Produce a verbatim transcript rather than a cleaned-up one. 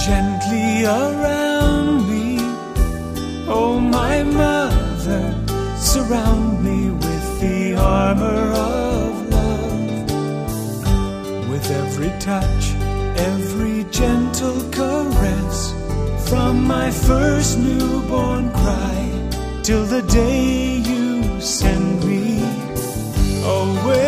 gently around me. Oh, my mother, surround me with the armor of love. With every touch, every gentle caress, from my first newborn cry till the day you send me away.